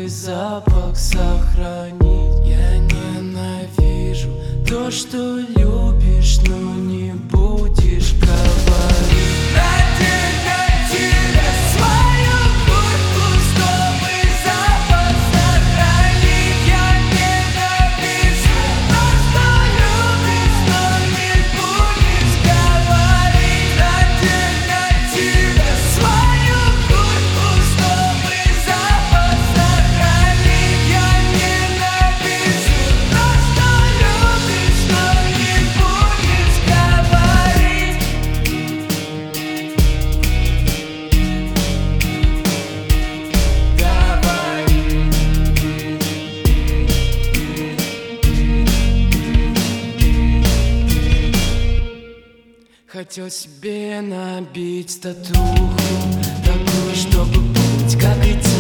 твой запах сохранить. Я ненавижу то, что любишь, но не будешь говорить. Надень на тебя свою куртку, чтобы запах сохранить. Я ненавижу то, что любишь, но не будешь говорить. Надень на тебя свою куртку, чтобы запах сохранить. Я ненавижу то, что любишь, но не будешь говорить. Давай. Хотел себе набить татуху, такую, чтобы быть как и те.